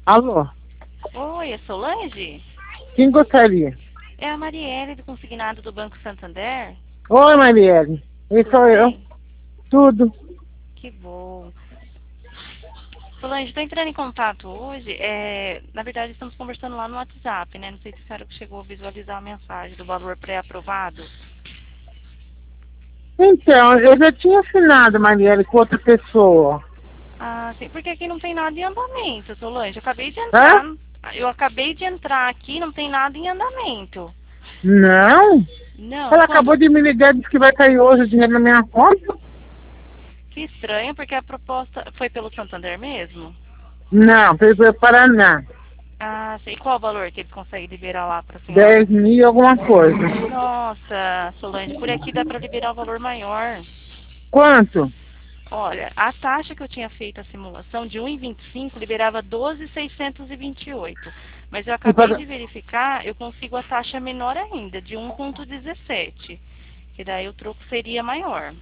Alô? Oi, é Solange? Quem gostaria? É a Marielle do Consignado do Banco Santander? Oi, Marielle. Esse Tudo sou eu. bem? Tudo. Que bom. Solange, estou entrando em contato hoje. Na verdade, estamos conversando lá no WhatsApp, né? Não sei se a senhora chegou a visualizar a mensagem do valor pré-aprovado. Então, eu já tinha assinado, Marielle, com outra pessoa. Ah, sim, porque aqui não tem nada em andamento, Solange. Hã? Eu acabei de entrar aqui, não tem nada em andamento. Não? Não, Ela quando? acabou de me ligar e disse que vai cair hoje o dinheiro na minha conta. Que estranho, porque a proposta foi pelo Santander mesmo? Não, pelo Paraná. Ah, sei. Qual o valor que ele consegue liberar lá para a senhora? 10.000 alguma coisa. Nossa, Solange, por aqui dá para liberar um valor maior. Quanto? Olha, a taxa que eu tinha feito a simulação de 1,25 liberava 12.628. Mas eu E acabei paga... de verificar, eu consigo a taxa menor ainda, de 1,17. Que daí o troco seria maior.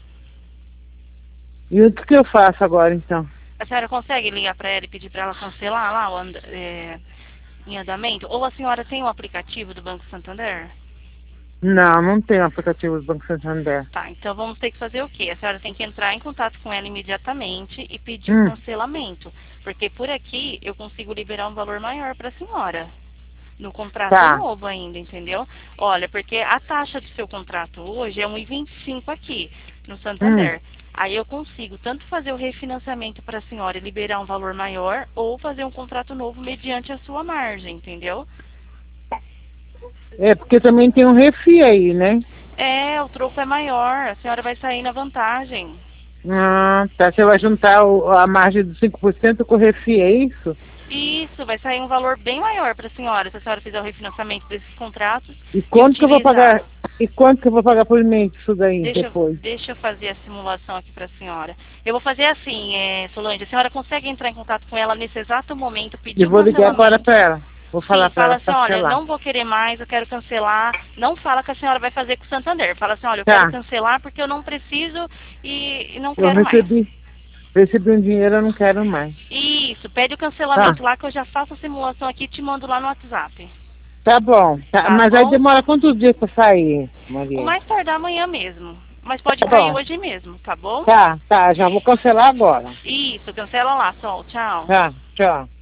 E o que eu faço agora, então? A senhora consegue ligar para ela e pedir para ela cancelar lá em andamento? Ou a senhora tem o aplicativo do Banco Santander? Não, não tem aplicativo do Banco Santander. Tá, então vamos ter que fazer o quê? A senhora tem que entrar em contato com ela imediatamente e pedir o Hum, cancelamento. Porque por aqui eu consigo liberar um valor maior para a senhora. No contrato tá. novo ainda, entendeu? Olha, porque a taxa do seu contrato hoje é 1,25 aqui, no Hum. Santander. Aí eu consigo tanto fazer o refinanciamento para a senhora e liberar um valor maior, ou fazer um contrato novo mediante a sua margem, entendeu? É, porque também tem um refri aí, né? É, o troco é maior, a senhora vai sair na vantagem. Ah, tá. Você vai juntar a margem de 5% com o refri, é isso? Isso, vai sair um valor bem maior para a senhora, se a senhora fizer o refinanciamento desses contratos E e quanto que eu vou utilizar. pagar? E quanto que eu vou pagar por mês isso daí Deixa, depois? deixa eu fazer a simulação aqui para a senhora. Eu vou fazer assim, Solange, a senhora consegue entrar em contato com ela nesse exato momento, pedir Eu o vou ligar agora cancelamento. para ela. Vou falar Sim, para fala ela assim, olha, cancelar. não vou querer mais, eu quero cancelar. Não fala que a senhora vai fazer com o Santander. Fala assim, olha, eu quero Tá. cancelar porque eu não preciso e não Eu quero mais. recebi um dinheiro, eu não quero mais. Isso, pede o Tá. cancelamento lá que eu já faço a simulação aqui e te mando lá no WhatsApp. Tá bom. Tá. Tá Mas aí bom? demora quantos dias para sair, O Maria? mais tardar amanhã mesmo. Mas pode Tá cair bom. hoje mesmo, tá bom? Tá, tá. Já vou cancelar agora. Isso, cancela lá, Sol. Tchau. Tá. Tchau.